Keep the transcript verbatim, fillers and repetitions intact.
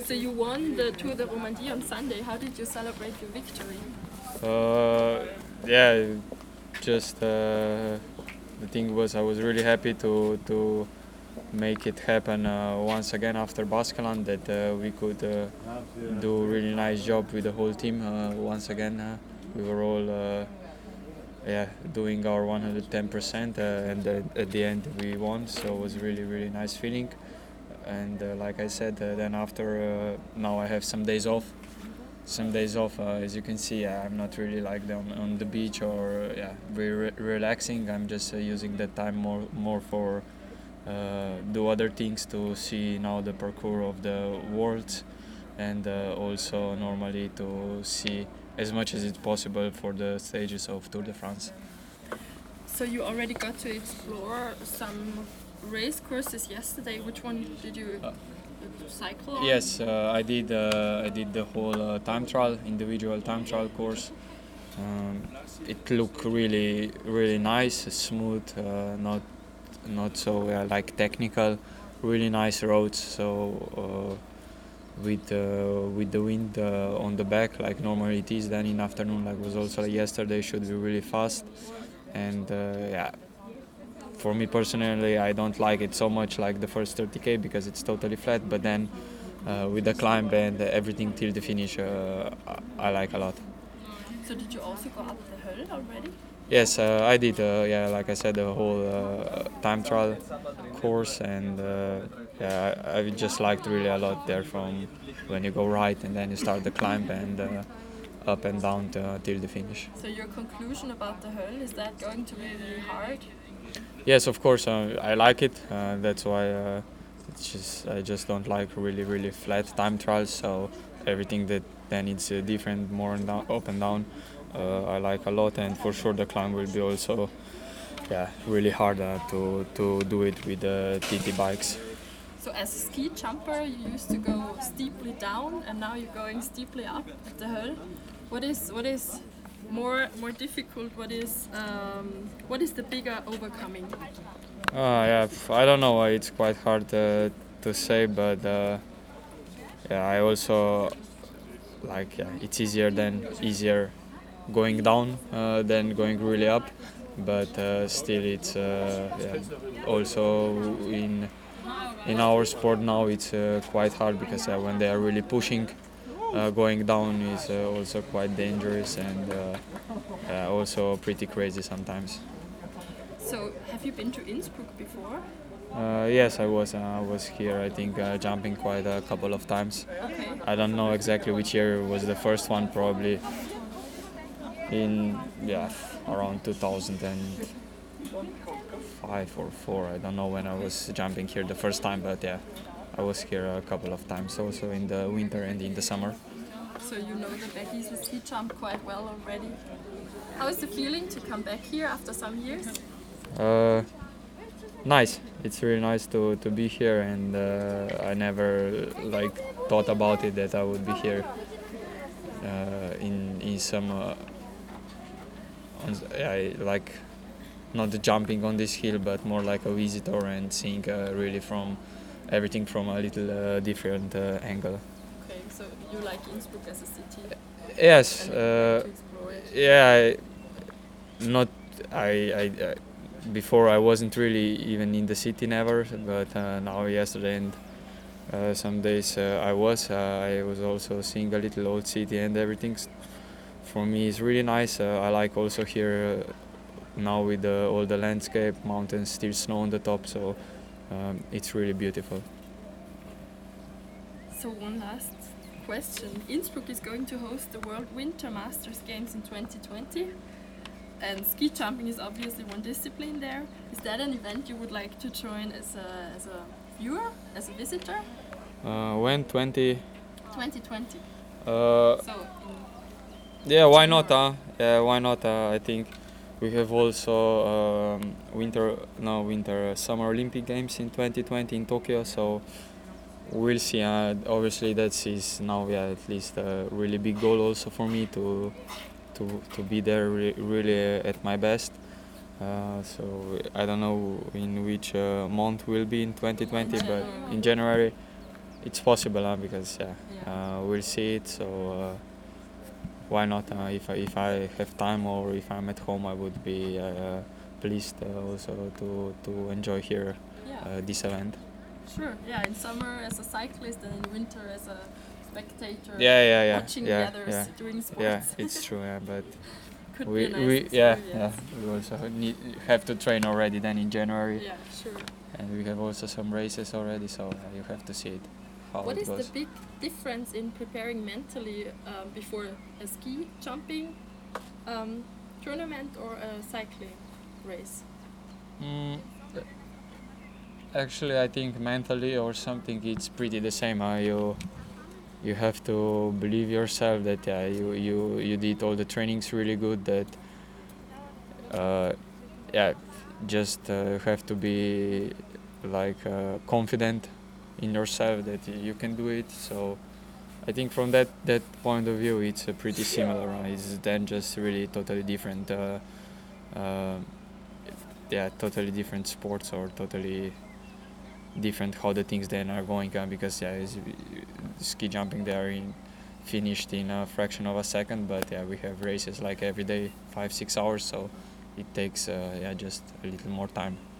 So you won the Tour de Romandie on Sunday. How did you celebrate your victory? Uh, yeah, just uh, the thing was I was really happy to to make it happen uh, once again after Baskeland, that uh, we could uh, do a really nice job with the whole team uh, once again. Uh, we were all uh, yeah doing our one hundred ten percent uh, and uh, at the end we won, so it was really really nice feeling. And uh, like I said, uh, then after uh, now I have some days off some days off uh, as you can see. uh, I'm not really like on, on the beach or uh, yeah very re- relaxing. I'm just uh, using that time more more for uh, do other things, to see now the parkour of the world, and uh, also normally to see as much as it's possible for the stages of Tour de France. So you already got to explore some race courses yesterday. Which one did you uh, cycle on? Yes, uh, I did. Uh, I did the whole uh, time trial, individual time trial course. Um, it looked really, really nice, smooth, uh, not, not so uh, like technical. Really nice roads. So uh, with uh, with the wind uh, on the back, like normally it is. Then in afternoon, like was also like yesterday, should be really fast. And uh, yeah, for me personally, I don't like it so much like the first thirty k because it's totally flat. But then uh, with the climb and everything till the finish, uh, I like a lot. So did you also go up the hill already? Yes, uh, I did. Uh, yeah, like I said, the whole uh, time trial course, and uh, yeah, I, I just liked really a lot there from when you go right and then you start the climb and uh, up and down to, till the finish. So your conclusion about the hill, is that going to be really hard? Yes, of course, uh, I like it. Uh, that's why uh, it's just I just don't like really really flat time trials. So everything that then it's uh, different, more and down, up and down, uh, I like a lot. And for sure the climb will be also yeah really hard uh, to to do it with the T T bikes. So as a ski jumper, you used to go steeply down, and now you're going steeply up at the hill. What is what is more more difficult? What is um, what is the bigger overcoming? Uh, yeah, I don't know. It's quite hard uh, to say, but uh, yeah, I also like yeah, it's easier than easier going down uh, than going really up. But uh, still, it's uh, yeah, also in in our sport now it's uh, quite hard because uh, when they are really pushing, uh, going down is uh, also quite dangerous and uh, uh, also pretty crazy sometimes. So have you been to Innsbruck before? Uh, yes, I was. Uh, I was here. I think uh, jumping quite a couple of times. Okay. I don't know exactly which year was the first one. Probably in yeah around two thousand five or four. I don't know when I was jumping here the first time, but yeah, I was here a couple of times. Also in the winter and in the summer. So you know the Bergisel ski jump quite well already. How is the feeling to come back here after some years? Uh, nice. It's really nice to, to be here, and uh, I never like thought about it that I would be here uh, in in some uh, on, I like not jumping on this hill, but more like a visitor and seeing uh, really from everything from a little uh, different uh, angle. Okay, so you like Innsbruck as a city? Yes. And Uh, to explore it? yeah. I, not I. I uh, before I wasn't really even in the city never, but uh, now yesterday and uh, some days uh, I was. Uh, I was also seeing a little old city and everything. For me, it's really nice. Uh, I like also here uh, now with the, all the landscape, mountains, still snow on the top, so um, it's really beautiful. So one last question. Innsbruck is going to host the World Winter Masters Games in twenty twenty. And ski jumping is obviously one discipline there. Is that an event you would like to join as a, as a viewer, as a visitor? Uh, when twenty? twenty twenty. Uh, So in yeah, why not? Huh? Yeah, why not? Uh, I think we have also um, winter, no winter, uh, summer Olympic Games in twenty twenty in Tokyo. So we'll see. Uh, obviously, that is now yeah at least a really big goal also for me to to to be there re- really at my best. Uh, so I don't know in which uh, month we'll be in twenty twenty, but in January. it's possible, huh? Because yeah, Yeah. uh, we'll see it. So uh, why not? Uh, if I, if I have time or if I'm at home, I would be uh, pleased uh, also to to enjoy here Yeah. uh, this event. Sure. Yeah. In summer as a cyclist and in winter as a spectator. Yeah, yeah, yeah, Watching yeah, the others yeah. doing sports. Yeah, it's true. Yeah, but Could we be a nice we yeah experience. yeah we also need have to train already then in January, Yeah. Sure. and we have also some races already. So uh, you have to see it how What it is goes. the big difference in preparing mentally um, before a ski jumping um, tournament or a cycling race? Mm, actually, I think mentally or something, it's pretty the same. Uh, you you have to believe yourself that yeah, you, you you did all the trainings really good. That uh, yeah, just uh, have to be like uh, confident in yourself that you can do it. So I think from that that point of view, it's uh, pretty similar. Uh, it's then just really totally different. Uh, uh, yeah, totally different sports or totally different how the things then are going on, because yeah, it's, ski jumping they are in, finished in a fraction of a second, but yeah, we have races like every day, five six hours, so it takes uh, yeah just a little more time.